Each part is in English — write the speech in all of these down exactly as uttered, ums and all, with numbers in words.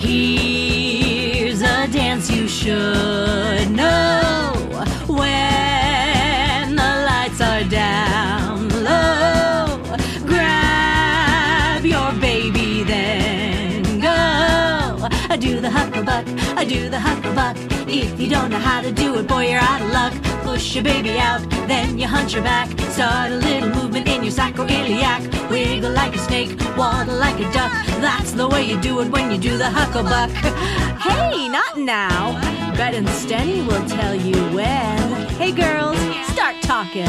Here's a dance you should know. When the lights are down low, grab your baby, then go. I do the hucklebuck, I do the hucklebuck. If you don't know how to do it, boy, you're out of luck. Push your baby out, then you hunch your back. Start a little movement in your sacroiliac. Wiggle like a snake, waddle like a duck. That's the way you do it when you do the hucklebuck. Hey, not now. Bet and Stenny will tell you when. Hey, girls, start talking.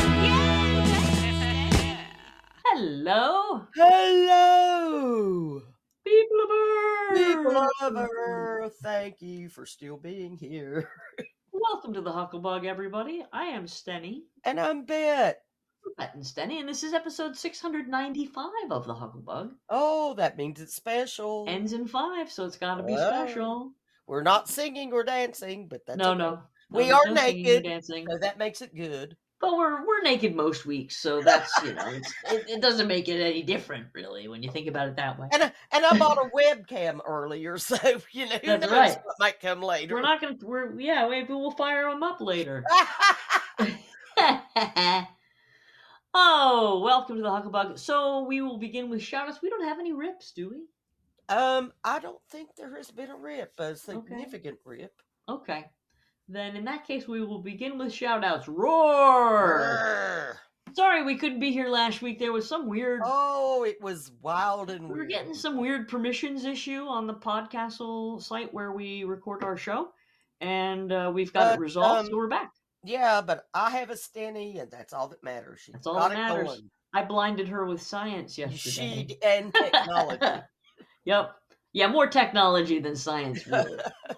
Hello. Hello. People of Earth. People of Earth, thank you for still being here. Welcome to the Hucklebug, everybody. I am Stenny. And I'm Bet. Bet and Stenny, and this is episode six hundred ninety-five of the Hucklebug. Oh, that means it's special. Ends in five, so it's got to be Well, special. We're not singing or dancing, but that's No, okay. no. no. We there's are no singing or naked, dancing. so that makes it good. But we're we're naked most weeks, so that's, you know, it's, it, it doesn't make it any different, really, when you think about it that way. And I, and I bought a webcam earlier, so, you know, who That's knows right. what might come later. We're not going to, we're, yeah, maybe we'll fire them up later. Oh, welcome to the Hucklebug. So we will begin with shout-outs. We don't have any rips, do we? um, I don't think there has been a rip, a significant okay. rip. Okay. Then in that case, we will begin with shout-outs. Roar! Roar! Sorry we couldn't be here last week. There was some weird... Oh, it was wild and we weird. We're getting some weird permissions issue on the Podcastle site where we record our show. And uh, we've got but, it resolved, um, so we're back. Yeah, but I have a Stenny, and that's all that matters. She's that's all got that it matters. going. I blinded her with science yesterday. She and technology. Yep. Yeah, more technology than science, really.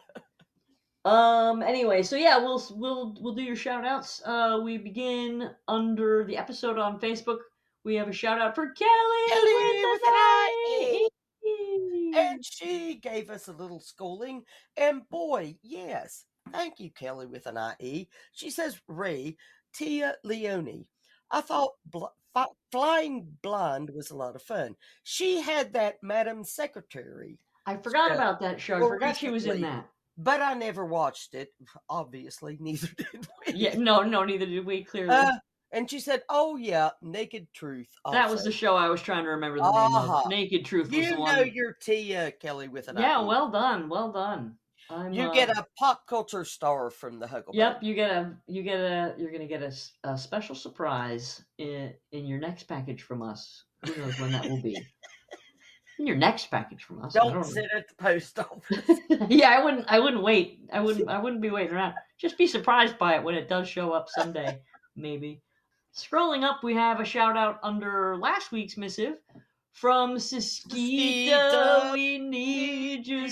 Um. Anyway, so yeah, we'll we'll we'll do your shout outs. Uh, we begin under the episode on Facebook. We have a shout out for Kelly, Kelly with, with an I E. And she gave us a little schooling. And boy, yes, thank you, Kelly with an I E. She says, Ray, Tia Leone. I thought bl- f- Flying Blind was a lot of fun. She had that Madam Secretary. I forgot uh, about that show. I forgot recently. She was in that. But I never watched it. Obviously, neither did we. Yeah, no, no, neither did we, clearly. Uh, and she said, oh, yeah, Naked Truth. Also. That was the show I was trying to remember the uh-huh. name of. Naked Truth was you the one. You know your Tia, Kelly, with an Yeah, I E. well done, well done. I'm, you uh, get a pop culture star from the Huckleberry. Yep, you get a, you get a, you're going to get a, a special surprise in, in your next package from us. Who knows when that will be. In your next package from us. Don't, don't sit know. At the post office. Yeah, I wouldn't. I wouldn't wait. I wouldn't. I wouldn't be waiting around. Just be surprised by it when it does show up someday, maybe. Scrolling up, we have a shout out under last week's missive from Siskita. We need you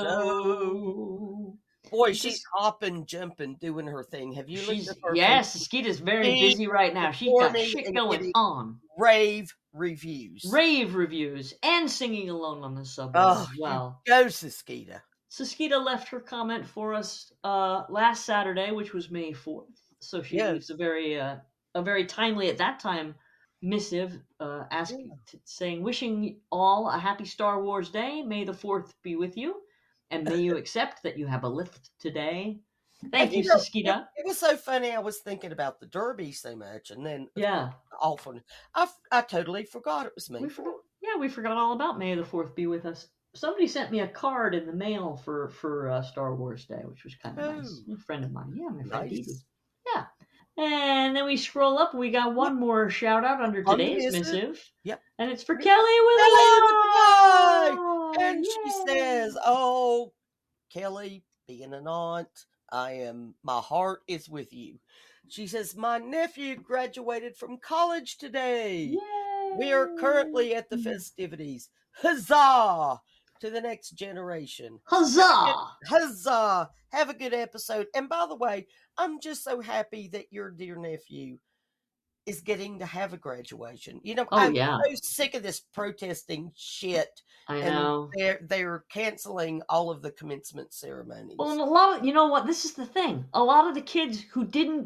so. Boy, she's hopping, jumping, doing her thing. Have you she's, looked at her? Yes, Siskita's very busy right now. She's got shit going on. Rave reviews. Rave reviews and singing alone on the subway oh, as well. Go, Siskita. Siskita left her comment for us uh, last Saturday, which was May fourth. So she yes. leaves a very, uh, a very timely at that time missive, uh, asking, yeah. t- saying, "Wishing all a happy Star Wars Day. May the fourth be with you, and may you accept that you have a lift today." Thank you, you know, Siskita. It, it was so funny. I was thinking about the Derby so much, and then yeah, often I, I totally forgot it was May. We forgot, yeah, we forgot all about May the fourth be with us. Somebody sent me a card in the mail for for uh, Star Wars Day, which was kind of oh, nice. A friend of mine, yeah, my friend nice. Edith. Yeah, and then we scroll up, and we got one yep. more shout out under today's missive. Yep, and it's for Kelly with Kelly a with and Yay. She says, "Oh, Kelly, being an aunt, I am. My heart is with you." She says, "My nephew graduated from college today. Yay. We are currently at the festivities. Huzzah! To the next generation. Huzzah! Huzzah! Have a good episode. And by the way, I'm just so happy that your dear nephew is getting to have a graduation. You know, oh, I'm yeah. so sick of this protesting shit. I and know. They're, they're canceling all of the commencement ceremonies. Well, and a lot of, you know what, this is the thing. A lot of the kids who didn't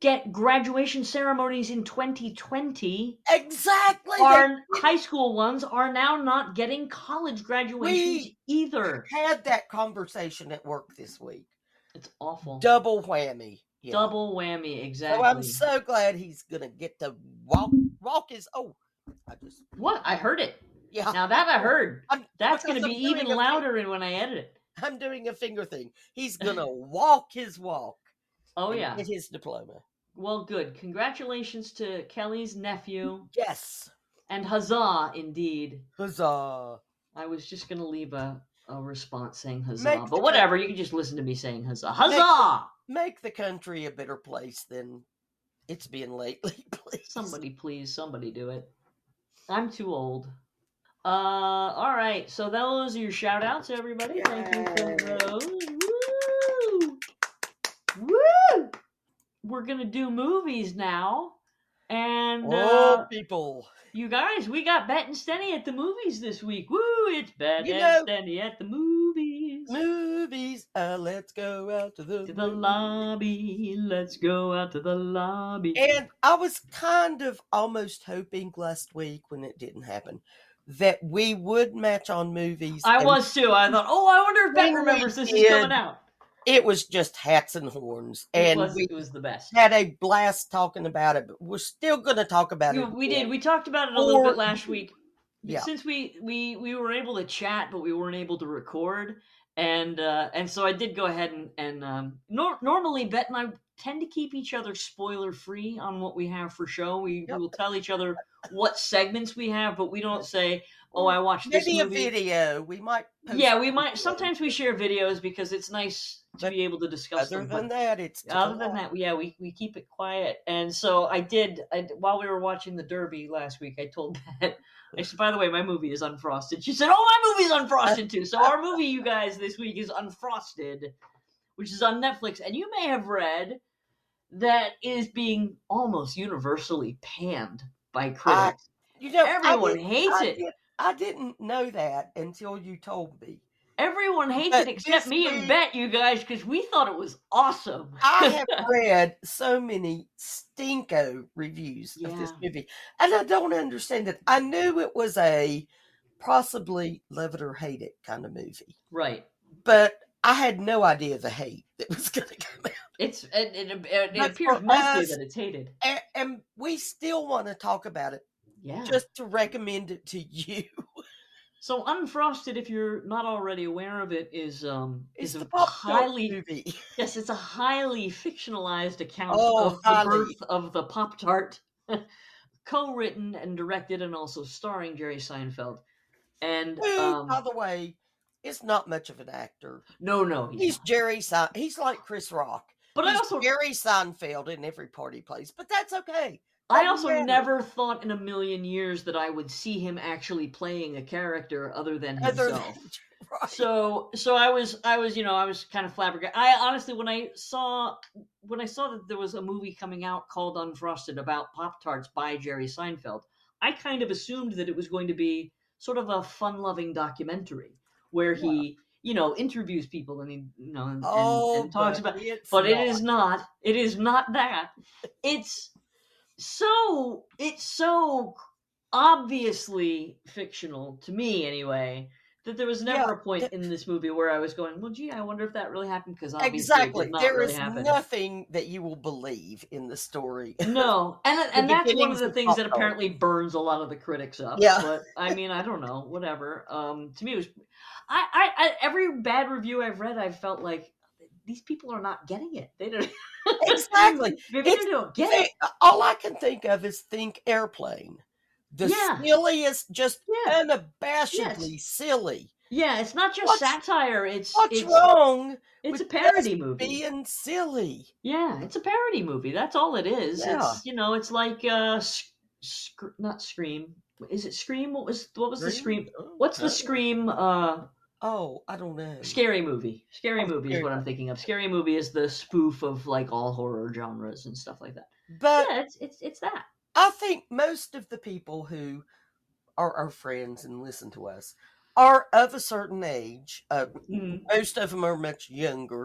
get graduation ceremonies in twenty twenty, Exactly. our high school ones are now not getting college graduations we either. Had that conversation at work this week. It's awful. Double whammy. Yeah. Double whammy, exactly. So I'm so glad he's gonna get to walk walk his oh I just What? I heard it. Yeah. Now that I heard. I'm, That's gonna I'm be even louder when I edit it. I'm doing a finger thing. He's gonna walk his walk. Oh yeah. Get his diploma. Well, good. Congratulations to Kelly's nephew. Yes. And huzzah, indeed. Huzzah. I was just going to leave a, a response saying huzzah. Make but whatever, country, you can just listen to me saying huzzah. Huzzah! Make, make the country a better place than it's been lately, please. Somebody, please. Somebody do it. I'm too old. Uh, all right. So those are your shout-outs, everybody. Yay. Thank you for those. Woo! Woo! We're going to do movies now. And, oh, uh, people. You guys, we got Bet and Stenny at the movies this week. Woo! It's Bet you and know, Stenny at the movies. Movies. Uh, let's go out to the to the lobby. Let's go out to the lobby. And I was kind of almost hoping last week when it didn't happen that we would match on movies. I was too. I thought, oh, I wonder if Bet remembers this is coming out. It was just hats and horns, and it was, we it was the best. Had a blast talking about it, but we're still going to talk about you, it. We did. We talked about it a or, little bit last week. Yeah. Since we, we we were able to chat, but we weren't able to record, and uh, and so I did go ahead and and um, nor- normally Bet and I tend to keep each other spoiler free on what we have for show. We, yep. we will tell each other what segments we have, but we don't say, "Oh, I watched this maybe movie." a video. We might. Post yeah, we might. Sometimes we share videos because it's nice to but be able to discuss other them. Other than that, it's other than that, yeah, we, we keep it quiet. And so I did. I, while we were watching the Derby last week, I told Bet, I said, "By the way, my movie is Unfrosted." She said, "Oh, my movie's Unfrosted too." So our movie, you guys, this week is Unfrosted, which is on Netflix, and you may have read that is being almost universally panned by critics. I, you know, everyone hates I it. Did, I didn't know that until you told me. Everyone hates but it except me week, and Bet, you guys, because we thought it was awesome. I have read so many stinko reviews yeah. of this movie, and I don't understand it. I knew it was a possibly love it or hate it kind of movie. Right. But I had no idea the hate that was going to come out. It's It, it, it, it appears mostly us, that it's hated. And, and we still want to talk about it. Yeah. Just to recommend it to you. So Unfrosted, if you're not already aware of it, is um it's is a highly movie. Yes, it's a highly fictionalized account oh, of the highly. birth of the Pop-Tart, co-written and directed and also starring Jerry Seinfeld. And Who, um, by the way, is not much of an actor. No, no, he's, he's Jerry Sein. He's like Chris Rock. But he's I also Jerry Seinfeld in every part he plays. But that's okay. I also never thought in a million years that I would see him actually playing a character other than himself. Other than, right. So, so I was, I was, you know, I was kind of flabbergasted. I honestly, when I saw, when I saw that there was a movie coming out called Unfrosted about Pop-Tarts by Jerry Seinfeld, I kind of assumed that it was going to be sort of a fun-loving documentary where he, yeah. you know, interviews people and he, you know, and, oh, and, and talks but about. But not. It is not. It is not that. It's. So it's so obviously fictional to me, anyway, that there was never yeah, a point th- in this movie where I was going, "Well, gee, I wonder if that really happened." Because obviously, exactly, it did not there really is happen. nothing that you will believe in the story. No, and and that's one of the things that apparently burns a lot of the critics up. Yeah, but I mean, I don't know, whatever. Um, to me, it was, I, I, I every bad review I've read, I felt like these people are not getting it. They don't. Exactly. They don't get they, it. All I can think of is think Airplane. The yeah. silliest, just yeah. unabashedly yes. silly. Yeah, it's not just what's, satire. It's what's it's, wrong. It's a parody movie. Being silly. Yeah, it's a parody movie. That's all it is. Yeah. It's you know, it's like uh, sc- sc- not Scream. Is it Scream? What was what was Scream? the Scream? What's the Scream? Uh, Oh, I don't know. Scary Movie. Scary oh, Movie scary. is what I'm thinking of. Scary Movie is the spoof of like all horror genres and stuff like that. But yeah, it's it's it's that. I think most of the people who are our friends and listen to us are of a certain age. Uh, mm. Most of them are much younger.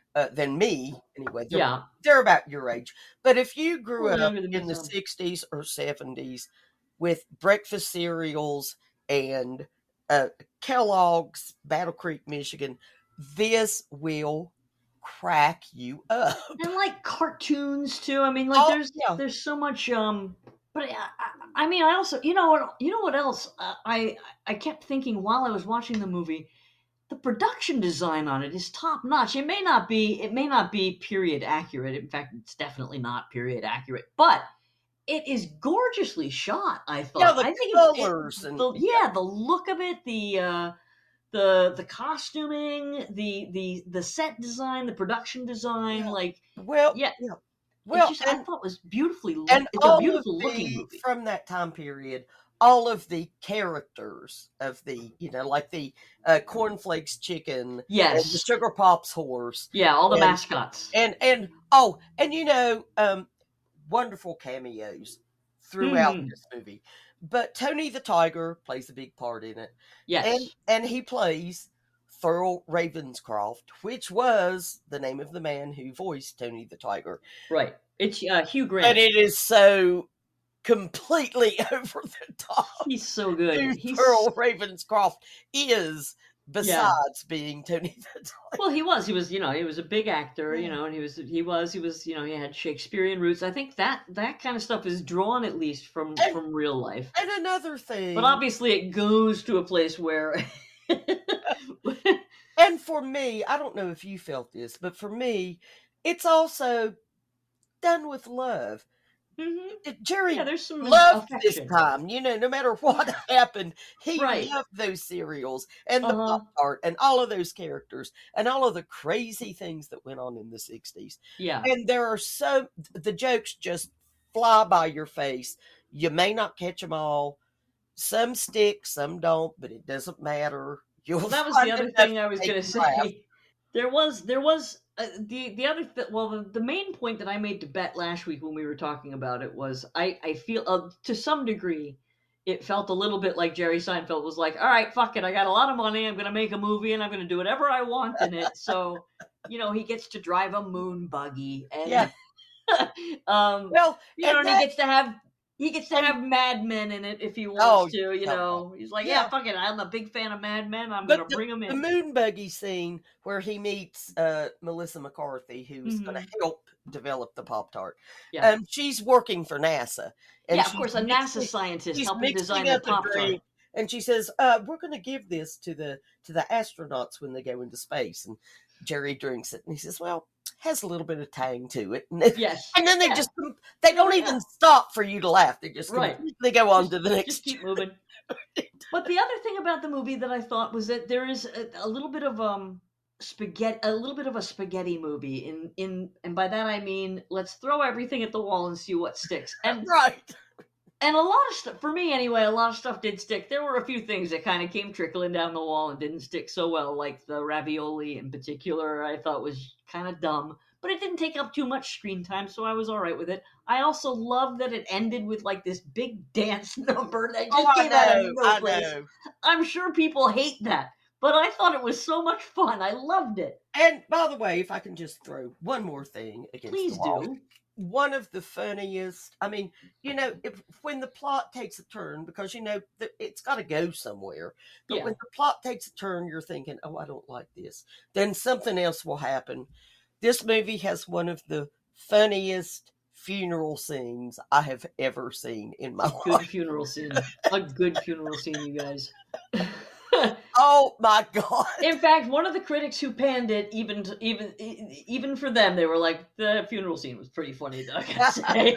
uh, than me. Anyway, they're, yeah, they're about your age. But if you grew Well, up younger than in me, the so. sixties or seventies with breakfast cereals and uh, Kellogg's, Battle Creek, Michigan, this will crack you up. And like cartoons too. I mean, like Oh, there's yeah. there's so much. Um, but I, I, I mean, I also, you know what, you know what else? Uh, I I kept thinking while I was watching the movie, the production design on it is top notch. It may not be, it may not be period accurate. In fact, it's definitely not period accurate, but it is gorgeously shot. I thought. Yeah, the I think colors it's, it, and the, yeah, the look of it, the. Uh, the the costuming, the the the set design, the production design, yeah. like Well, yeah, yeah. it Well, just and I thought was beautifully. and It's a all of beautiful looking the movie. from that time period, all of the characters of the, you know, like the uh, cornflakes chicken, and the Yes, sugar pops horse, yeah, all the and mascots. and and oh, and you know, um, wonderful cameos throughout Mhm. this movie. But Tony the Tiger plays a big part in it, Yes, and and he plays Thurl Ravenscroft, which was the name of the man who voiced Tony the Tiger. right. It's uh, Hugh But Grant. it is so completely over the top He's so good. who He's Thurl Ravenscroft is, yeah. besides being Tony the Tiger. Well, he was. He was. You know, he was a big actor. You Yeah. know, and he was. He was. He was. You know, he had Shakespearean roots. I think that that kind of stuff is drawn at least from And from real life. and another thing, But obviously, it goes to a place where. and for me, I don't know if you felt this, but for me, it's also done with love. Mhm. It- Jerry Yeah, there's some loved this affection. time. You know, no matter what happened, he Right. loved those cereals and the Uh-huh. Pop Tart and all of those characters and all of the crazy things that went on in the sixties. Yeah. And there are so, the jokes just fly by your face. You may not catch them all. Some stick, some don't, but it doesn't matter. You'll Well, that was find the other enough thing I was make going to you laugh. say. There was, there was uh, the the other th- well, the, the main point that I made to Bet last week when we were talking about it was I I feel uh, to some degree it felt a little bit like Jerry Seinfeld was like, all right, fuck it, I got a lot of money, I'm going to make a movie and I'm going to do whatever I want in it. So, you know, he gets to drive a moon buggy and Yeah. um, Well, you know, and and he that, gets to have he gets to and have Mad Men in it if he wants oh, to. You no, know, he's like, yeah, yeah. fuck it, I'm a big fan of Mad Men. I'm gonna But the, bring him the in. moon buggy scene where he meets uh, Melissa McCarthy, who's going Mhm. to help develop the Pop Tart. Yeah, Um, she's working for NASA, and yeah, of she's course, a NASA mixing, scientist she's helping design mixing the up a Pop Tart. drink, and she says, uh, "We're going to give this to the to the astronauts when they go into space." And Jerry drinks it, and he says, "Well, has a little bit of tang to it." And, Yes, and then they yeah, just they don't yeah, even stop for you to laugh. They just right. completely go on Just to the next. just keep moving. But the other thing about the movie that I thought was that there is a, a little bit of um spaghetti, a little bit of a spaghetti movie in in, and by that I mean let's throw everything at the wall and see what sticks. And Right. and a lot of stuff, for me anyway, a lot of stuff did stick. There were a few things that kind of came trickling down the wall and didn't stick so well, like the ravioli in particular. I thought was kind of dumb, but it didn't take up too much screen time, so I was all right with it. I also love that it ended with like this big dance number that just Oh, I came out of know. no I place. know. I'm sure people hate that, but I thought it was so much fun. I loved it. And by the way, if I can just throw one more thing against Please the wall. do. One of the funniest, I mean, you know, if, when the plot takes a turn, because, you know, the, it's got to go somewhere. But Yeah. when the plot takes a turn, you're thinking, oh, I don't like this. Then something else will happen. This movie has one of the funniest funeral scenes I have ever seen in my A good life. funeral scene. A good funeral scene, you guys. Oh, my God. In fact, one of the critics who panned it, even to, even e- even for them, they were like, the funeral scene was pretty funny, I gotta say.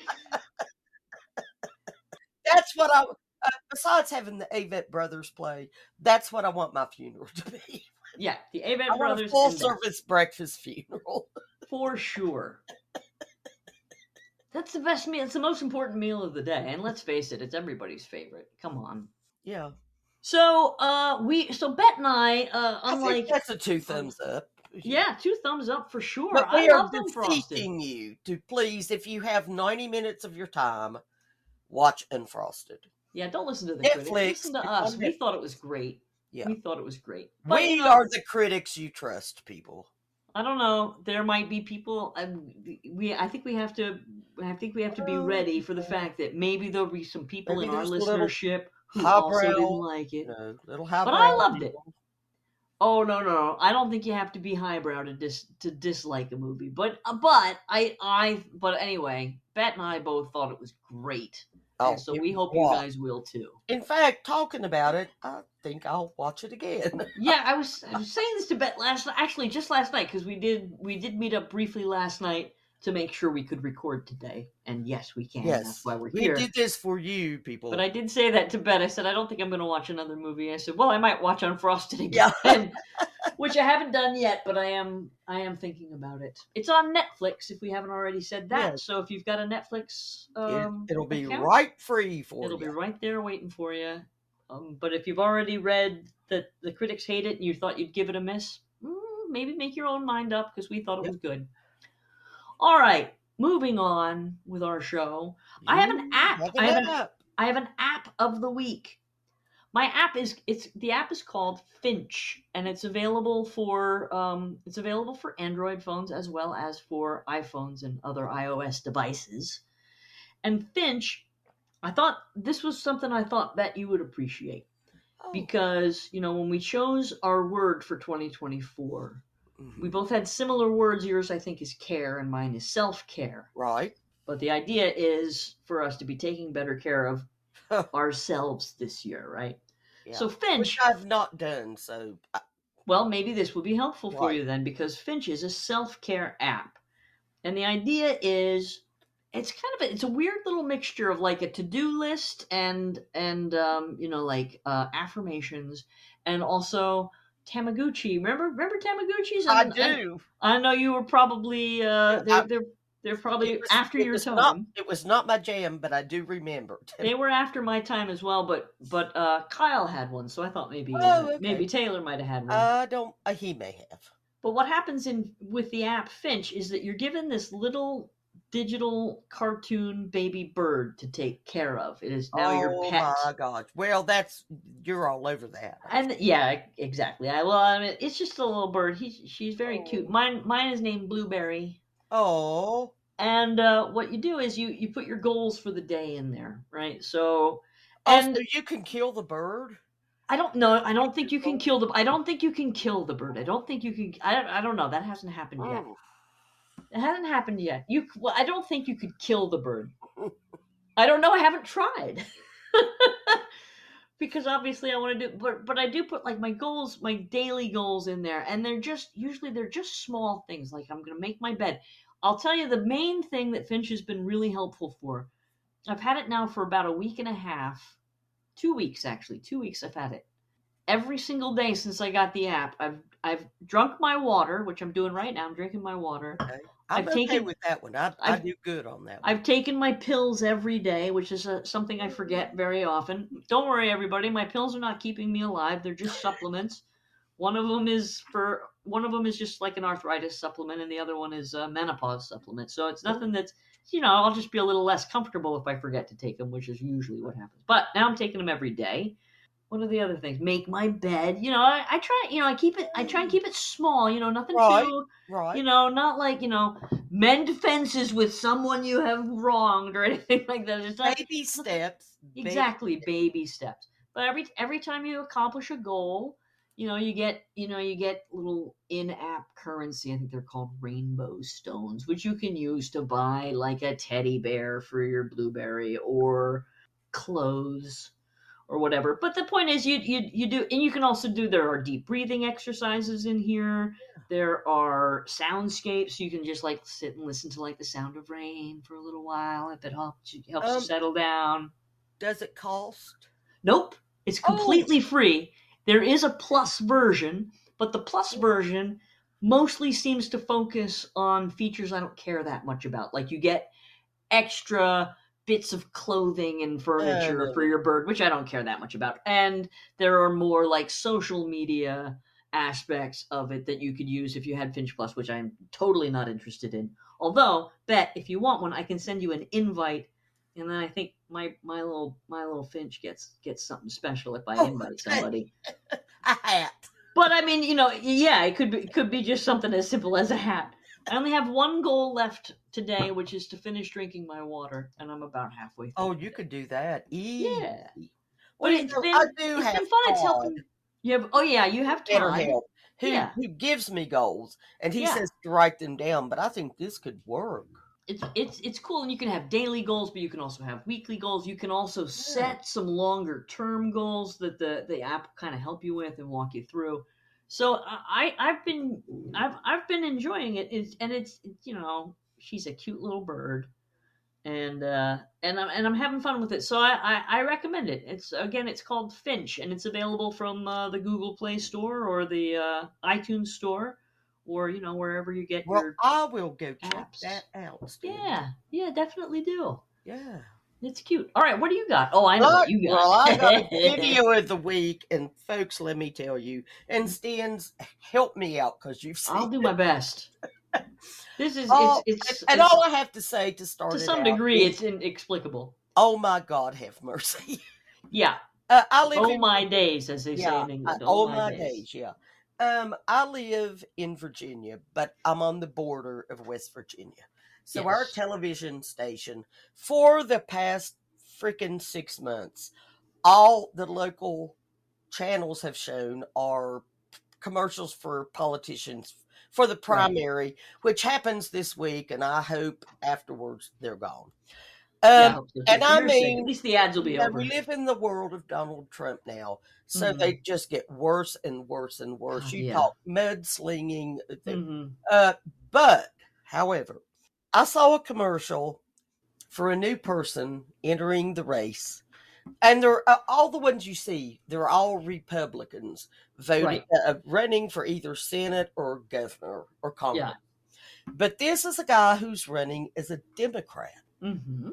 That's what I, uh, besides having the Avett Brothers play, that's what I want my funeral to be. Yeah, the I Avett want a Brothers full and that, service breakfast funeral. for sure. That's the best meal. It's the most important meal of the day, and let's face it, it's everybody's favorite. Come on. Yeah. So, uh, we so Bet and I, uh, I unlike think that's a two thumbs up. yeah, two thumbs up for sure. But I we are love them frosted. beseeching you to please, if you have ninety minutes of your time, watch Unfrosted. Yeah, don't listen to the Netflix, critics. Listen to it's us. on We Netflix. thought it was great. Yeah. We thought it was great. But, We you know, are the critics you trust, people. I don't know. There might be people. I, we, I think we have to. I think we have to be ready for the fact that maybe there'll be some people Maybe in our there's a little listenership who highbrow, also didn't like it. No, little But highbrow. I loved it. people. Oh no, no, no! I don't think you have to be highbrow to dis to dislike a movie. But uh, but I I but anyway, Bet and I both thought it was great. Oh, And so it we was hope you wild. guys will too. In fact, talking about it, I think I'll watch it again. Yeah, I was I was saying this to Bet last night. Actually, just last night because we did we did meet up briefly last night to make sure we could record today. And yes, we can. Yes, That's why we're we here. did this for you, people. But I did say that to Bet. I said I don't think I'm going to watch another movie. I said, well, I might watch Unfrosted again, Yeah. which I haven't done yet, but I am I am thinking about it. It's on Netflix if we haven't already said that. Yes. So if you've got a Netflix, um, it, it'll be account, right free for it'll you. be right there waiting for you. Um, but if you've already read that the critics hate it and you thought you'd give it a miss, mm, maybe make your own mind up because we thought it Yep. was good. All right, moving on with our show. I have an You app. have I have an app. I have an app of the week. My app is it's the app is called Finch, and it's available for um, it's available for Android phones as well as for iPhones and other iOS devices. And Finch, I thought this was something I thought that you would appreciate Oh. because you know when we chose our word for twenty twenty-four, Mhm. we both had similar words. Yours I think is care, and mine is self-care. Right. But the idea is for us to be taking better care of ourselves this year, right? Yeah. So Finch, Which I've not done, so I- well, maybe this will be helpful for Right. you then, because Finch is a self-care app, and the idea is it's kind of a, it's a weird little mixture of like a to-do list and and um, you know like uh, affirmations and also Tamagotchi. Remember remember Tamagotchis? I And- and do. I know you were probably uh, they're I- they're they're probably It was- after it your was time. not- it was not my jam, but I do remember. They were after my time as well, but but uh, Kyle had one, so I thought maybe Oh, uh, okay. maybe Taylor might have had one. I don't. Uh, he may have. But what happens in with the app Finch is that you're given this little digital cartoon baby bird to take care of. It is now oh your pet. my gosh! Well, that's you're all over that. And yeah, exactly. I well, I mean, it's just a little bird. He's she's very Oh. cute. Mine mine is named Blueberry. Oh. And uh, what you do is you you put your goals for the day in there, right? So Oh, and so you can kill the bird? I don't know. I don't think you can kill the. I don't think you can kill the bird. I don't think you can. I don't. I don't know. That hasn't happened yet. Oh. It hasn't happened yet. You. Well, I don't think you could kill the bird. I don't know. I haven't tried. Because obviously I want to do, but but I do put like my goals, my daily goals in there, and they're just usually they're just small things. Like I'm gonna make my bed. I'll tell you the main thing that Finch has been really helpful for. I've had it now for about a week and a half, two weeks actually, two weeks I've had it. Every single day since I got the app, I've I've drunk my water, which I'm doing right now. I'm drinking my water. Okay. I'm I've okay taken- with that one. I, I I've- do good on that one. I've taken my pills every day, which is uh something I forget very often. Don't worry, everybody. My pills are not keeping me alive. They're just supplements. One of them is for one of them is just like an arthritis supplement, and the other one is a menopause supplement. So it's nothing that's you know I'll just be a little less comfortable if I forget to take them, which is usually what happens. But now I'm taking them every day. What are the other things? Make my bed. You know, I, I try. You know, I keep it. I try and keep it small. You know, nothing Right. too. right. You know, not like, you know, mend fences with someone you have wronged or anything like that. It's not baby steps. baby exactly steps. baby steps. But every every time you accomplish a goal, you know, you get you know, you get little in-app currency. I think they're called rainbow stones, which you can use to buy like a teddy bear for your Blueberry or clothes or whatever. But the point is you you you do and you can also do there are deep breathing exercises in here. There are soundscapes. You can just like sit and listen to like the sound of rain for a little while if it helps you helps you Um, settle down. Does it cost? Nope. It's Oh. completely free. There is a plus version, but the plus version mostly seems to focus on features I don't care that much about. Like you get extra bits of clothing and furniture no, for no. your bird, which I don't care that much about. And there are more like social media aspects of it that you could use if you had Finch Plus, which I'm totally not interested in. Although, Bet, if you want one, I can send you an invite, and then I think my my little my little Finch gets gets something special if I Oh, invite okay. somebody. A hat. But but I mean, you know, yeah, it could be it could be just something as simple as a hat. I only have one goal left today, which is to finish drinking my water, and I'm about halfway through. Oh, you could do that. Easy. Yeah. Well, But it's know, been I do it's have been fun. Todd. It's helping. You have oh yeah, you have Todd. BetterHelp, who yeah. who gives me goals, and he Yeah. says to write them down. But I think this could work. It's it's it's cool, and you can have daily goals, but you can also have weekly goals. You can also set some longer term goals that the the app kind of help you with and walk you through. So I I've been I've I've been enjoying it. It's, and it's you know she's a cute little bird, and uh, and I'm and I'm having fun with it. So I, I, I recommend it. It's again it's called Finch, and it's available from uh, the Google Play Store or the uh, iTunes Store, or you know wherever you get Well, your I will go check apps. that out. Steve. Yeah, yeah, definitely do. Yeah. It's cute. All right, what do you got? Oh, I know Look, what you got. Well, I got a video of the week, and folks, let me tell you, and Stans, help me out because you've seen I'll do my best. This is Oh, it's it's and it's- all I have to say to start to it some out degree is, it's inexplicable. oh my God, have mercy. Yeah. Uh, I live Oh in my days, as they say yeah, in England. I- Oh, oh my days, yeah. Um, I live in Virginia, but I'm on the border of West Virginia. So our Yes. television station for the past freaking six months, all the local channels have shown are commercials for politicians for the primary, which happens this week, and I hope afterwards they're gone. Um, Yeah, I hope so, too. and For I your sake, mean, at least the ads will be you know, over. we live in the world of Donald Trump now, so Mhm. they just get worse and worse and worse. God, You yeah. talk mudslinging, they- Mhm. uh, but however, I saw a commercial for a new person entering the race, and they're uh, all the ones you see. They're all Republicans voting, Right. uh, running for either Senate or governor or Congress. Yeah. But this is a guy who's running as a Democrat. Mhm.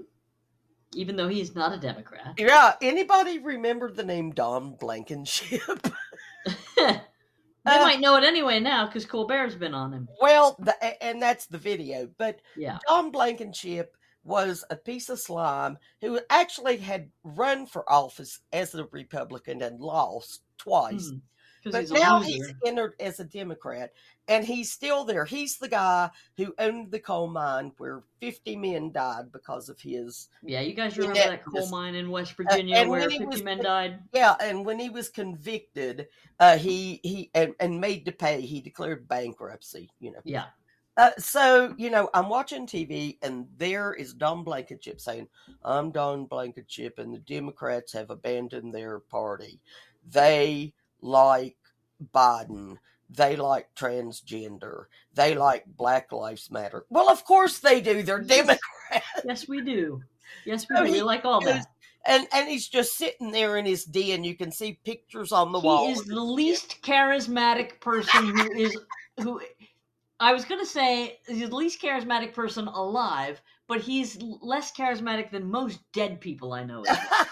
Even though he's not a Democrat. Yeah, anybody remember the name Don Blankenship? They Uh, might know it anyway now because Colbert's been on him. Well, the, a- and that's the video. But Yeah. Don Blankenship was a piece of slime who actually had run for office as a Republican and lost twice. Because But he's a now loser. he's entered as a Democrat, and he's still there. He's the guy who owned the coal mine where fifty men died because of his. Yeah, you guys in remember that that coal business. mine in West Virginia and where when he fifty was- men died? Yeah, and when he was convicted, uh, he he and, and made to pay. He declared bankruptcy. You know. Yeah. Uh, so, you know, I'm watching T V, and there is Don Blankenship saying, I'm Don Blankenship, and the Democrats have abandoned their party. They like Biden. They like transgender. They like Black Lives Matter. Well, of course they do. They're Yes. Democrats. Yes, we do. Yes, we So do. We he like all goes- that. And, and he's just sitting there in his den. You can see pictures on the wall. He is the least charismatic person who is who. I was gonna say he's the least charismatic person alive, but he's less charismatic than most dead people I know.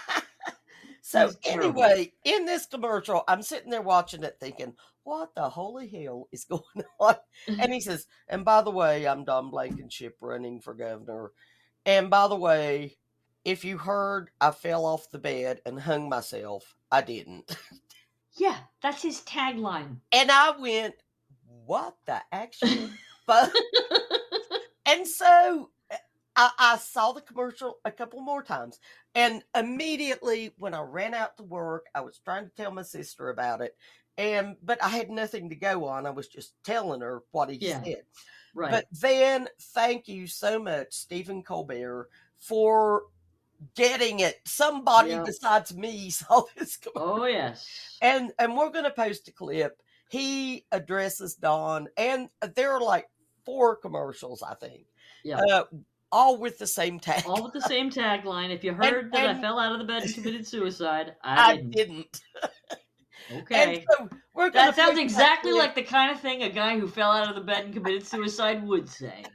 So He's terrible. anyway, in this commercial, I'm sitting there watching it thinking, what the holy hell is going on? And he says, and by the way, I'm Don Blankenship running for governor. And by the way, if you heard I fell off the bed and hung myself, I didn't. Yeah, that's his tagline. And I went, what the actual fuck? And so I, I saw the commercial a couple more times. And immediately when I ran out to work, I was trying to tell my sister about it. And but I had nothing to go on. I was just telling her what he Yeah. said. Right. But then thank you so much, Stephen Colbert, for getting it. Somebody Yeah. besides me saw this commercial. Oh yes. And and we're going to post a clip. He addresses Don, and there are like four commercials, I think. Yeah. Uh, all with the same tag. All with the same tagline. If you heard that and- I fell out of the bed and committed suicide, I I, didn't. didn't. Okay. And so we're gonna That sounds post exactly clip. like the kind of thing a guy who fell out of the bed and committed suicide would say.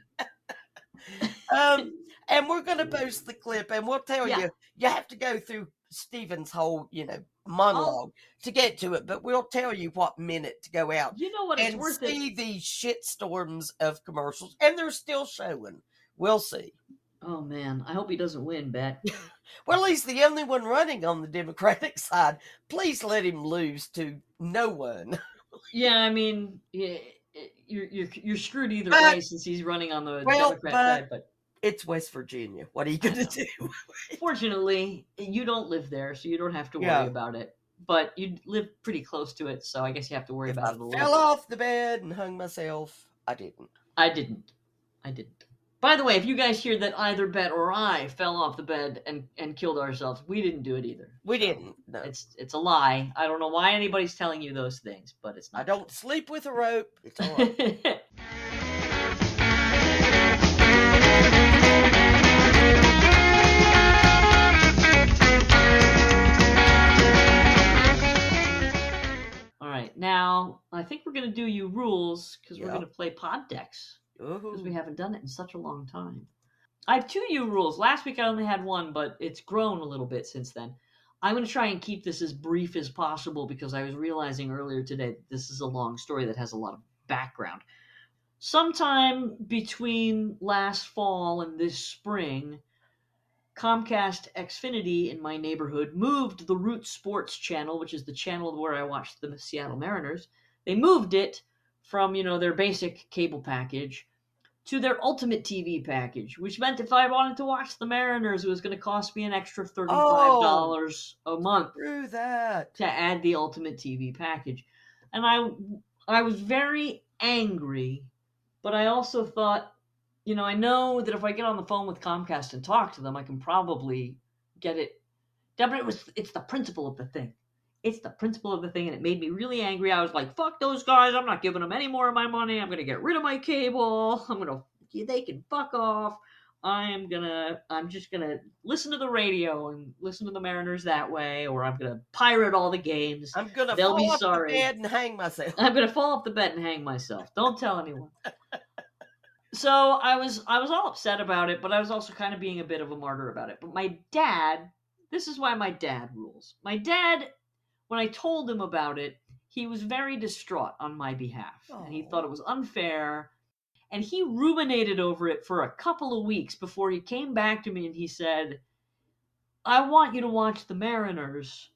Um, and we're going to post the clip, and we'll tell Yeah. you. You have to go through Stephen's whole, you know, monologue to get to it, but we'll tell you what minute to go out You know what? It's and worth see it. these shit storms of commercials, and they're still showing. We'll see. Oh man, I hope he doesn't win, Bet. Well, he's the only one running on the Democratic side. Please let him lose to no one. Yeah, I mean, yeah, you're you're you're screwed either But- way since he's running on the Well, Democrat but- side. But It's West Virginia. What are you going to do? fortunately, you don't live there, so you don't have to worry Yeah. about it. But you live pretty close to it, so I guess you have to worry If about I it a little fell bit. off the bed and hung myself, I didn't. I didn't. I didn't. By the way, if you guys hear that either Bet or I fell off the bed and, and killed ourselves, we didn't do it either. We didn't. No. It's it's a lie. I don't know why anybody's telling you those things, but it's not. I don't sleep with a rope. It's all right. All right, now I think we're gonna do you rules because we're Yeah. gonna play Pod Decks because we Ooh. haven't done it in such a long time. I have two you rules. Last week I only had one, but it's grown a little bit since then. I'm going to try and keep this as brief as possible because I was realizing earlier today that this is a long story that has a lot of background. Sometime between last fall and this spring, Comcast Xfinity in my neighborhood moved the Root Sports channel, which is the channel where I watched the Seattle Mariners. They moved it from, you know, their basic cable package to their Ultimate T V package, which meant if I wanted to watch the Mariners, it was going to cost me an extra thirty-five dollars Oh, a month Screw that. to add the Ultimate T V package. And I I was very angry, but I also thought, you know, I know that if I get on the phone with Comcast and talk to them, I can probably get it. But it was it's the principle of the thing. It's the principle of the thing, and it made me really angry. I was like, fuck those guys. I'm not giving them any more of my money. I'm going to get rid of my cable. I'm going to, they can fuck off. I am going to, I'm just going to listen to the radio and listen to the Mariners that way, or I'm going to pirate all the games. I'm going to They'll fall be off sorry. the bed and hang myself. I'm going to fall off the bed and hang myself. Don't tell anyone. So I was, I was all upset about it, but I was also kind of being a bit of a martyr about it. But my dad, this is why my dad rules. My dad, when I told him about it, he was very distraught on my behalf. And he Aw. thought it was unfair. And he ruminated over it for a couple of weeks before he came back to me and he said, I want you to watch the Mariners.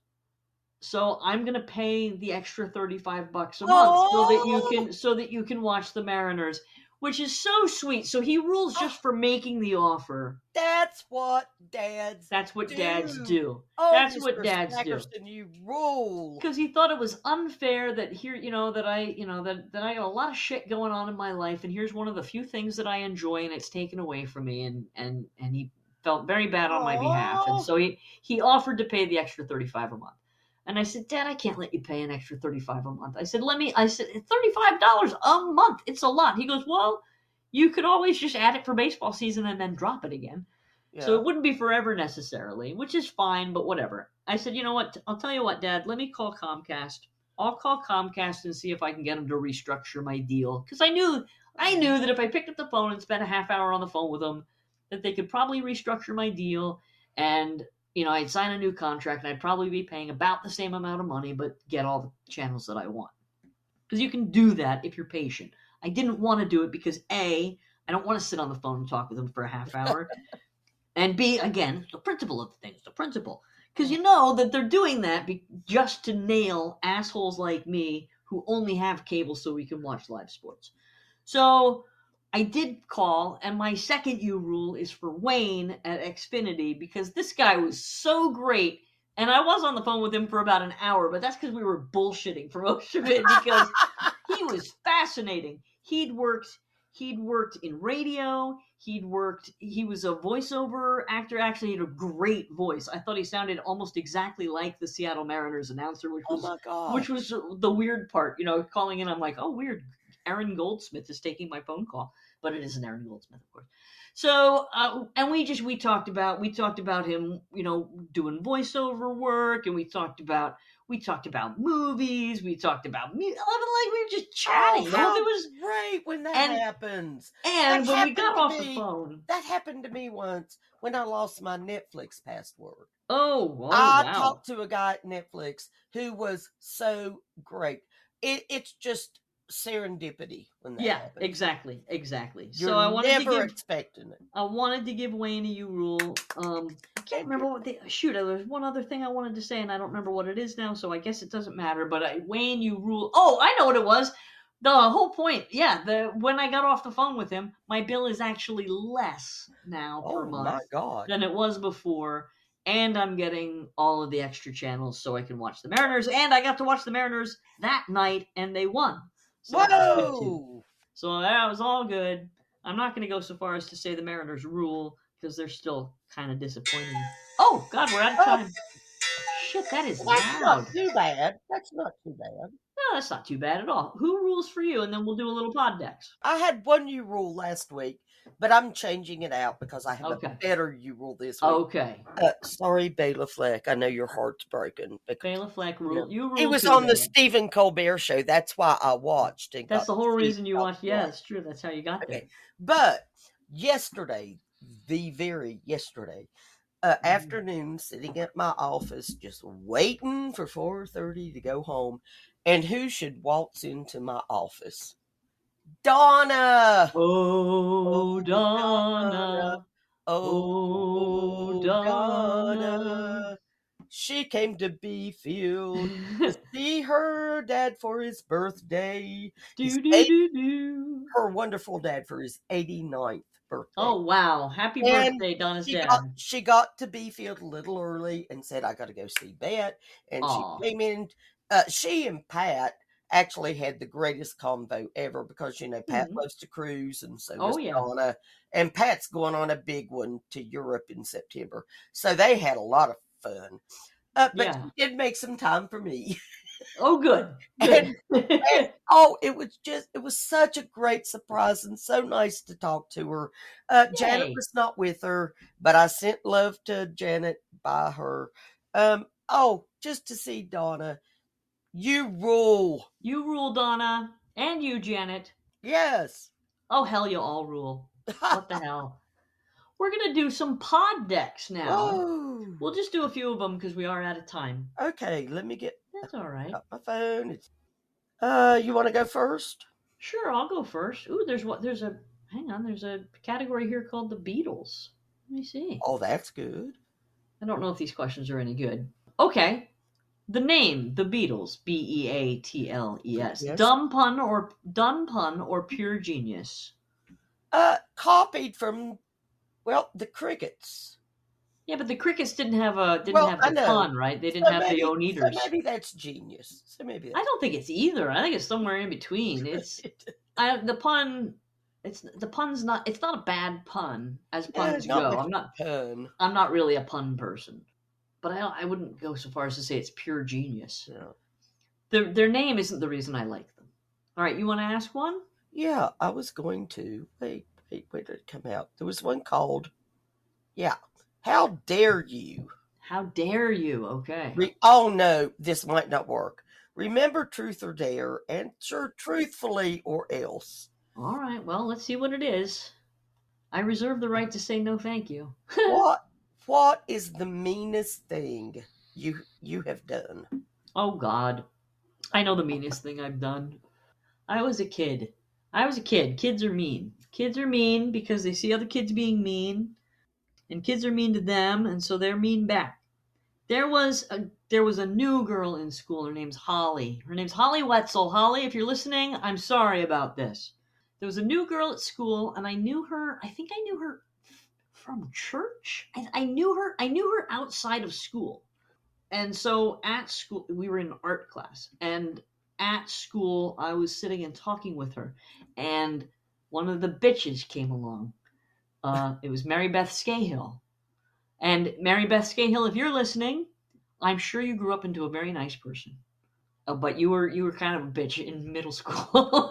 So I'm going to pay the extra thirty-five bucks a month so that you can so that you can watch the Mariners, which is so sweet. So he rules just for making the offer. That's what dads That's what do. dads do. Oh, That's what Mister dads do. Snackerson, you rule. Because he thought it was unfair that here, you know, that I, you know, that, that I got a lot of shit going on in my life, and here's one of the few things that I enjoy, and it's taken away from me, and and and he felt very bad on my behalf, and so he he offered to pay the extra thirty-five a month, and I said, Dad, I can't let you pay an extra thirty-five a month. I said, let me, I said, thirty-five dollars a month, it's a lot. He goes, well, you could always just add it for baseball season and then drop it again. Yeah. So it wouldn't be forever necessarily, which is fine, but whatever. I said, you know what? I'll tell you what, Dad, let me call Comcast. I'll call Comcast and see if I can get them to restructure my deal. Because I knew I knew that if I picked up the phone and spent a half hour on the phone with them, that they could probably restructure my deal and, you know, I'd sign a new contract and I'd probably be paying about the same amount of money, but get all the channels that I want. Because you can do that if you're patient. I didn't want to do it because A, I don't want to sit on the phone and talk with them for a half hour. And B, again, the principle of the thing is the principle. Because you know that they're doing that be- just to nail assholes like me who only have cable so we can watch live sports. So I did call, and my second U rule is for Wayne at Xfinity because this guy was so great. And I was on the phone with him for about an hour, but that's because we were bullshitting for most of it because he was fascinating. He'd worked... He'd worked in radio. He'd worked, he was a voiceover actor. Actually, he had a great voice. I thought he sounded almost exactly like the Seattle Mariners announcer, which Oh was, my God. which was the weird part. You know, calling in, I'm like, oh, weird. Aaron Goldsmith is taking my phone call. But it isn't Aaron Goldsmith, of course. So, uh, and we just, we talked about, we talked about him, you know, doing voiceover work. And we talked about, we talked about movies. We talked about music. Like we were just chatting. Oh, You know, how there was, great when that and- happens. and That when we happened got to off me. the phone, That happened to me once when I lost my Netflix password. oh, oh I wow. talked to a guy at Netflix who was so great. It, it's just serendipity when that yeah, happens. exactly, exactly. You're so I wanted never to give, expecting it. I wanted to give Wayne a U rule. Um, I can't remember what they shoot. There was one other thing I wanted to say, and I don't remember what it is now. So I guess it doesn't matter. But I, Wayne, you rule. Oh, I know what it was. The whole point, yeah. The when I got off the phone with him, my bill is actually less now oh, per month my God. than it was before. And I'm getting all of the extra channels so I can watch the Mariners. And I got to watch the Mariners that night, and they won. So Whoa! So that was all good. I'm not going to go so far as to say the Mariners rule, because they're still kind of disappointing. Oh, God, we're out of time. Oh. Shit, that is well, that's loud. Not too bad. That's not too bad. No, that's not too bad at all. Who rules for you? And then we'll do a little pod decks. I had one U rule last week, but I'm changing it out because I have okay. a better U rule this week. Okay. Uh, sorry, Bela Fleck. I know your heart's broken. Bela Fleck rule. You rule. He was too, on Bela. the Stephen Colbert show. That's why I watched. And that's the whole reason you watched. Yeah, it's true. That's how you got okay. there. But yesterday, the very yesterday, uh, mm-hmm. afternoon, sitting at my office, just waiting for four thirty to go home. And who should waltz into my office? Donna! Oh, Donna. Oh, Donna. Donna. She came to Beefield to see her dad for his birthday. Do, his do, do, do. Her wonderful dad for his eighty-ninth birthday. Oh, wow. Happy and birthday, Donna's she dad. Got, she got to Beefield a little early and said, I got to go see Bet. And Aww. she came in. Uh, she and Pat actually had the greatest convo ever because, you know, Pat mm-hmm. loves to cruise and so does oh, yeah. Donna. And Pat's going on a big one to Europe in September. So they had a lot of fun. Uh, but yeah. she did make some time for me. Oh, good. good. and, and, oh, it was just, it was such a great surprise and so nice to talk to her. Uh, Janet was not with her, but I sent love to Janet by her. Um, oh, just to see Donna. You rule. You rule, Donna. And you, Janet. Yes. Oh, hell, you all rule. What the hell? We're going to do some pod decks now. Oh. We'll just do a few of them because we are out of time. Okay, let me get That's all right. my phone. It's, uh, you want to go first? Sure, I'll go first. Ooh, there's what? There's a, hang on, there's a category here called the Beatles. Let me see. Oh, that's good. I don't know if these questions are any good. Okay. The name, the Beatles, B E A T L E S. Yes. Dumb pun or done pun or pure genius? Uh, copied from, well, the Crickets. Yeah, but the Crickets didn't have a didn't well, have the pun, right? They didn't so have maybe, the Oneaters. So maybe that's genius. So maybe that's I don't think it's either. I think it's somewhere in between. It's I, the pun. It's the pun's not. It's not a bad pun as puns yeah, go. I'm not. Pun. I'm not really a pun person. But I, I wouldn't go so far as to say it's pure genius. Yeah. Their their name isn't the reason I like them. All right, you want to ask one? Yeah, I was going to. Wait, wait, where did it come out? There was one called, yeah, How Dare You? How Dare You? Okay. Re- oh, no, this might not work. Remember truth or dare. Answer truthfully or else. All right, well, let's see what it is. I reserve the right to say no thank you. What? What is the meanest thing you you have done? Oh, God. I know the meanest thing I've done. I was a kid. I was a kid. Kids are mean. Kids are mean because they see other kids being mean, and kids are mean to them, and so they're mean back. There was a there was a new girl in school. Her name's Holly. Her name's Holly Wetzel. Holly, if you're listening, I'm sorry about this. There was a new girl at school, and I knew her. I think I knew her from church. I, I knew her. I knew her outside of school. And so at school, we were in art class. And at school, I was sitting and talking with her. And one of the bitches came along. Uh, it was Mary Beth Scahill. And Mary Beth Scahill, if you're listening, I'm sure you grew up into a very nice person. Uh, but you were you were kind of a bitch in middle school.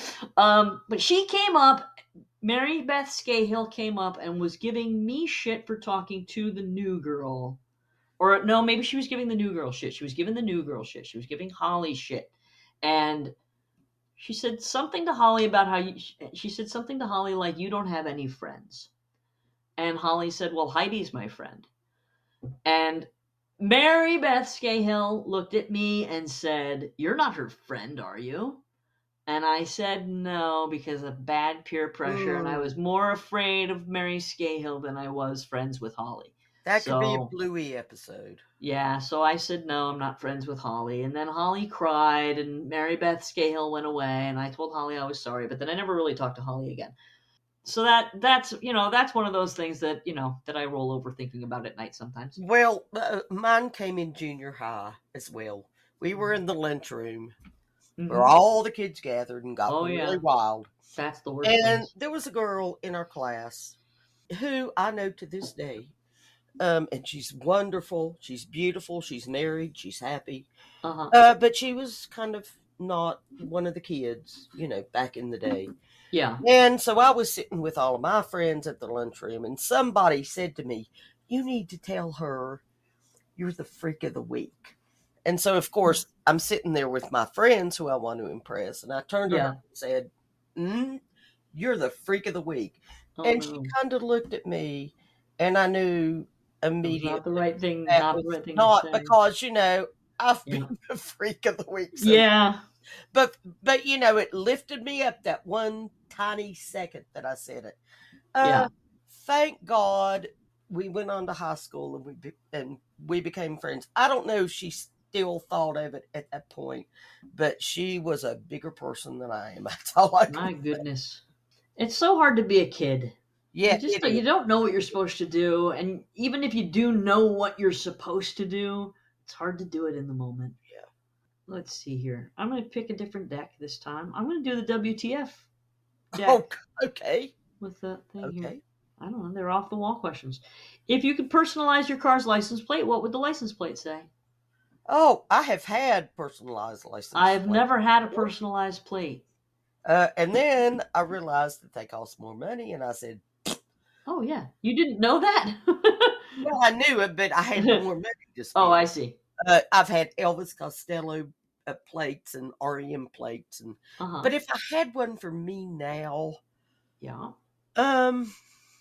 um, but she came up. Mary Beth Scahill came up and was giving me shit for talking to the new girl. Or no, maybe she was giving the new girl shit. She was giving the new girl shit. She was giving Holly shit. And she said something to Holly about how you, she said something to Holly like, you don't have any friends. And Holly said, well, Heidi's my friend. And Mary Beth Scahill looked at me and said, you're not her friend, are you? And I said no because of bad peer pressure, mm. and I was more afraid of Mary Scahill than I was friends with Holly. That so, could be a Bluey episode. Yeah, so I said no, I'm not friends with Holly. And then Holly cried, and Mary Beth Scahill went away, and I told Holly I was sorry, but then I never really talked to Holly again. So that that's you know that's one of those things that you know that I roll over thinking about at night sometimes. Well, uh, mine came in junior high as well. We were in the lunchroom. Mm-hmm. Where all the kids gathered and got oh, really yeah. wild. That's the worst. And place. There was a girl in our class who I know to this day. Um, and she's wonderful. She's beautiful. She's married. She's happy. Uh-huh. Uh, but she was kind of not one of the kids, you know, back in the day. Yeah. And so I was sitting with all of my friends at the lunchroom, and somebody said to me, "You need to tell her you're the freak of the week." And so, of course, I'm sitting there with my friends who I want to impress. And I turned to yeah. her and said, mm, "You're the freak of the week." Oh, and she kind of looked at me, and I knew immediately not the right thing. Not the right thing. Not because, you know, I've yeah. been the freak of the week. So. Yeah. But, but, you know, it lifted me up that one tiny second that I said it. Uh, yeah. Thank God we went on to high school and we, be, and we became friends. I don't know if she's still thought of it at that point, but she was a bigger person than I am. That's all I My goodness. It's so hard to be a kid. Yeah. You, just, you don't know what you're supposed to do. And even if you do know what you're supposed to do, it's hard to do it in the moment. Yeah. Let's see here. I'm going to pick a different deck this time. I'm going to do the W T F deck. Oh, okay. With that thing okay. here. I don't know. They're off the wall questions. If you could personalize your car's license plate, what would the license plate say? Oh, I have had personalized license I've plate. never had a personalized plate. Uh, and then I realized that they cost more money, and I said, "Oh yeah, you didn't know that?" Well, I knew it, but I had more money to spend. Oh, I see. Uh, I've had Elvis Costello uh, plates and R E M plates, and uh-huh. but if I had one for me now, yeah, um.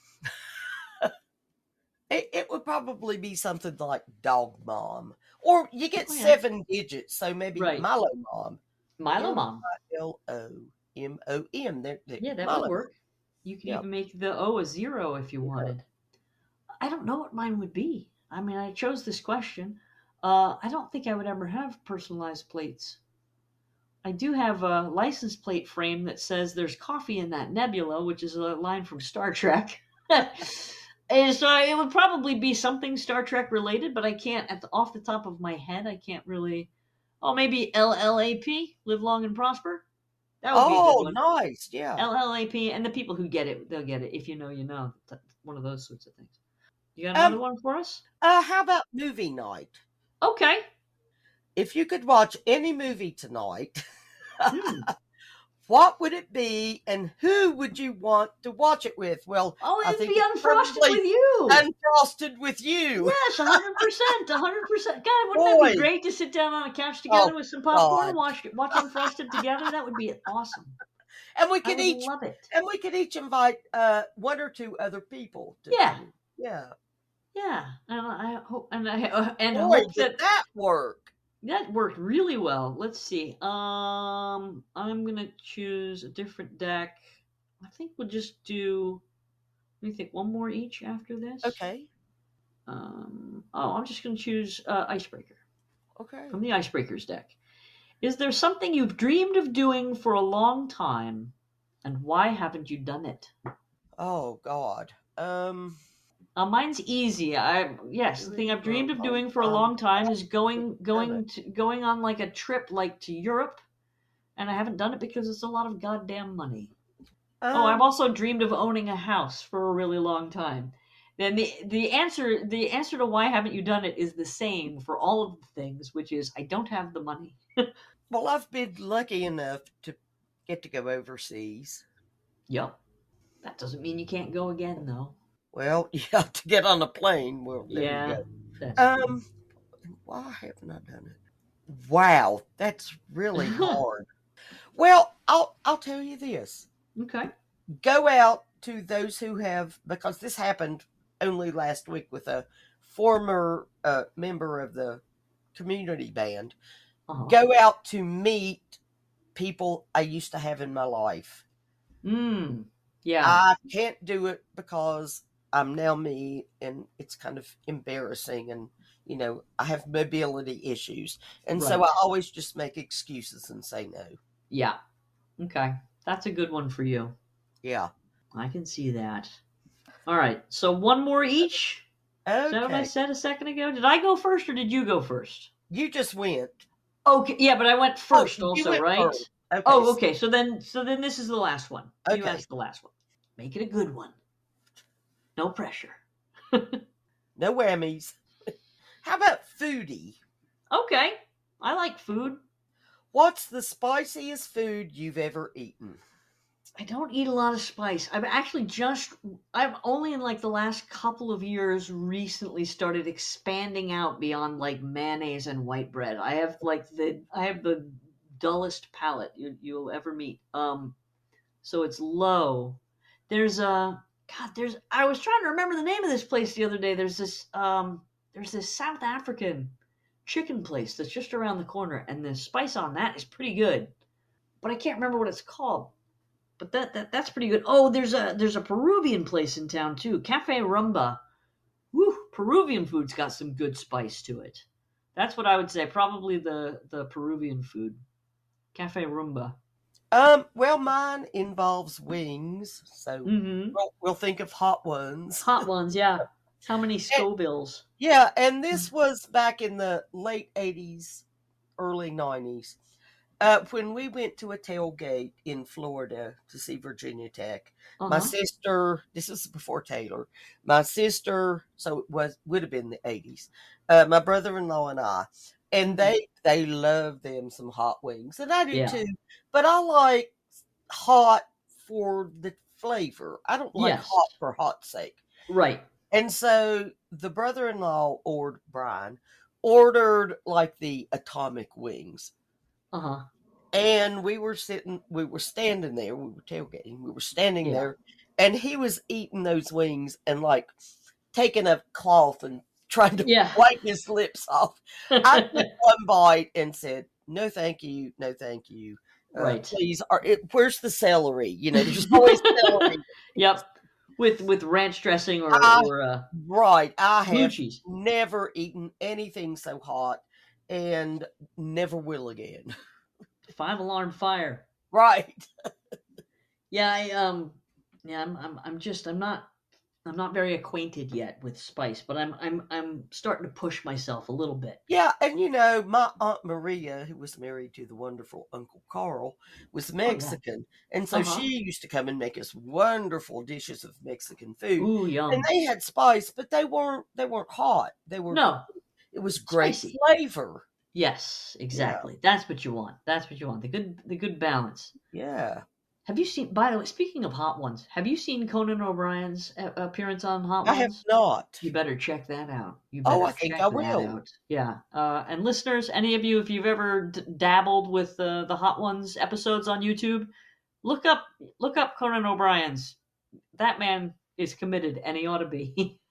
It, it would probably be something like Dog Mom. Or you get oh, yeah. seven digits, so maybe right. Milo Mom. Milo Mom. L O M O M. Yeah, that Milo. would work. You could yep. even make the O a zero if you wanted. Yeah. I don't know what mine would be. I mean, I chose this question. Uh, I don't think I would ever have personalized plates. I do have a license plate frame that says there's coffee in that nebula, which is a line from Star Trek. And so it would probably be something Star Trek related, but I can't, at the, off the top of my head, I can't really. Oh, maybe L L A P, Live Long and Prosper. That would oh, be a good one. Nice, yeah. L L A P, and the people who get it, they'll get it. If you know, you know. One of those sorts of things. You got another um, one for us? Uh, how about movie night? Okay. If you could watch any movie tonight, hmm. what would it be, and who would you want to watch it with? Well, oh, it'd I think be Unfrosted with you. Unfrosted with you. Yes, one hundred percent, one hundred percent. God, wouldn't Boy. that be great to sit down on a couch together oh, with some popcorn and watch, watch Unfrosted together? That would be awesome. And we could I each love it. And we could each invite uh, one or two other people. To yeah, do. yeah, yeah. And I hope, and I uh, and Boy, hope did that that work. That worked really well. Let's see. Um, I'm gonna choose a different deck. I think we'll just do. Let me think. One more each after this. Okay. Um. Oh, I'm just gonna choose uh, Icebreaker. Okay. From the Icebreakers deck. Is there something you've dreamed of doing for a long time, and why haven't you done it? Oh God. Um. Uh, mine's easy. I yes, the thing I've dreamed of doing for a long time is going going to going on like a trip like to Europe, and I haven't done it because it's a lot of goddamn money. Um, oh, I've also dreamed of owning a house for a really long time. Then the the answer the answer to why haven't you done it is the same for all of the things, which is I don't have the money. Well, I've been lucky enough to get to go overseas. Yep. That doesn't mean you can't go again, though. Well, yeah, to get on a plane. Well, there yeah. you go. Um, why haven't I done it? Wow, that's really hard. Well, I'll I'll tell you this. Okay. Go out to those who have, because this happened only last week with a former uh, member of the community band. Uh-huh. Go out to meet people I used to have in my life. Mm, yeah. I can't do it because I'm now me, and it's kind of embarrassing, and you know, I have mobility issues, and right. so I always just make excuses and say no. Yeah. Okay. That's a good one for you. Yeah. I can see that. All right. So one more each. Okay. Is that what I said a second ago? Did I go first or did you go first? You just went. Okay. Yeah, but I went first oh, also, went right? First. Okay. Oh, okay. So then, so then this is the last one. Okay. You asked the last one. Make it a good one. No pressure. No whammies. How about foodie? Okay. I like food. What's the spiciest food you've ever eaten? I don't eat a lot of spice. I've actually just, I've only in like the last couple of years recently started expanding out beyond like mayonnaise and white bread. I have like the, I have the dullest palate you, you'll ever meet. Um, so it's low. There's a, God, there's, I was trying to remember the name of this place the other day. There's this, um, there's this South African chicken place that's just around the corner, and the spice on that is pretty good, but I can't remember what it's called. But that, that that's pretty good. Oh, there's a there's a Peruvian place in town too, Cafe Rumba. Woo, Peruvian food's got some good spice to it. That's what I would say. Probably the the Peruvian food, Cafe Rumba. Um, well, mine involves wings, so mm-hmm. we'll, we'll think of hot ones. Hot ones, yeah. How many Scovilles? Yeah, and this was back in the late eighties, early nineties. Uh, when we went to a tailgate in Florida to see Virginia Tech, uh-huh. my sister, this was before Taylor, my sister, so it was would have been the eighties, uh, my brother-in-law and I, and they they love them some hot wings, and I do yeah. too, but I like hot for the flavor. I don't like yes. hot for hot's sake. Right. And so the brother-in-law, or Brian, ordered like the atomic wings. Uh-huh. And we were sitting, we were standing there, we were tailgating, we were standing yeah. there, and he was eating those wings and like taking a cloth and trying to yeah. wipe his lips off. I took one bite and said, no, thank you, no, thank you. Uh, right. Please, or, it, where's the celery? You know, there's always celery. Yep. With with ranch dressing or, I, or uh, right. I have cheese. never eaten anything so hot and never will again. Five alarm fire. Right. yeah, I um yeah, I'm I'm I'm just I'm not I'm not very acquainted yet with spice, but I'm I'm I'm starting to push myself a little bit. Yeah, and you know, my Aunt Maria, who was married to the wonderful Uncle Carl, was Mexican. Oh, yeah. And so uh-huh. she used to come and make us wonderful dishes of Mexican food. Ooh, yum. And they had spice, but they weren't they weren't hot. They were No. It was great Spicy. flavor. Yes, exactly. Yeah. That's what you want. That's what you want. The good the good balance. Yeah. Have you seen, by the way, speaking of hot ones, have you seen Conan O'Brien's uh, appearance on Hot Ones? I have not. You better check that out. You better oh, I think check I will. Out. Yeah. Uh, and listeners, any of you, if you've ever d- dabbled with uh, the Hot Ones episodes on YouTube, look up look up Conan O'Brien's. That man is committed, and he ought to be.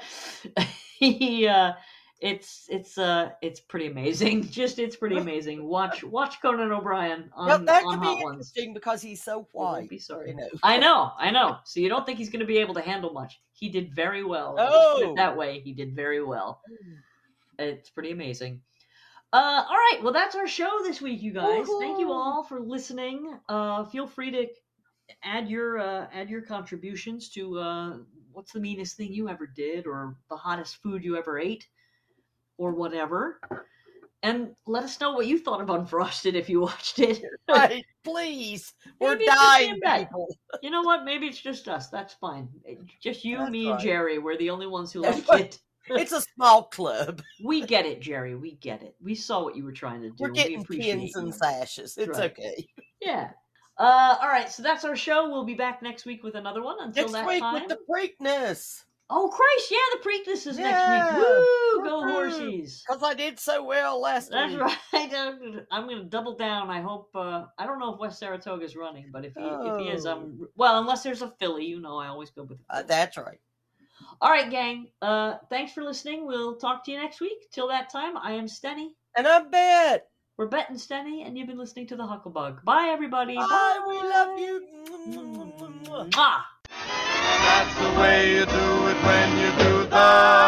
he, uh, it's it's uh it's pretty amazing. Just it's pretty amazing. Watch watch Conan O'Brien on, now, that on could Hot be Ones. Interesting because he's so white. Be sorry. You know. I know, I know. So you don't think he's going to be able to handle much? He did very well. Oh, Let's put it that way. He did very well. It's pretty amazing. Uh, all right. Well, that's our show this week, you guys. Woo-hoo. Thank you all for listening. Uh, feel free to add your uh, add your contributions to uh, what's the meanest thing you ever did, or the hottest food you ever ate, or whatever. And let us know what you thought of Unfrosted if you watched it. Right, please. We're dying, people. You know what? Maybe it's just us. That's fine. Just you, That's me, right. and Jerry. We're the only ones who That's like right. it. It's a small club. We get it, Jerry. We get it. We saw what you were trying to do. We're getting we appreciate pins and you. sashes. It's right. okay. Yeah. Uh, all right. So that's our show. We'll be back next week with another one. Until next that week time. with the Preakness. Oh, Christ. Yeah, the Preakness is yeah. next week. Woo! Go Horsies. Because I did so well last That's week. That's right. I'm going to double down. I hope. Uh, I don't know if West Saratoga is running, but if he, oh. if he is, um, well, unless there's a Philly, you know, I always go with the uh, That's right. All right, gang. Uh, thanks for listening. We'll talk to you next week. Till that time, I am Stenny. And I'm Bet. We're Bet and Stenny, and you've been listening to The Hucklebug. Bye, everybody. Bye. Bye. We love you. Mwah. That's the way you do it when you do the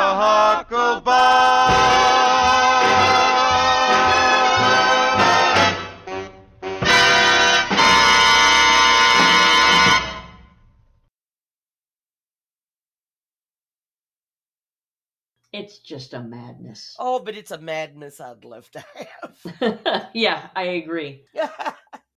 Hucklebug. It's just a madness. Oh, but it's a madness I'd love to have. Yeah, I agree.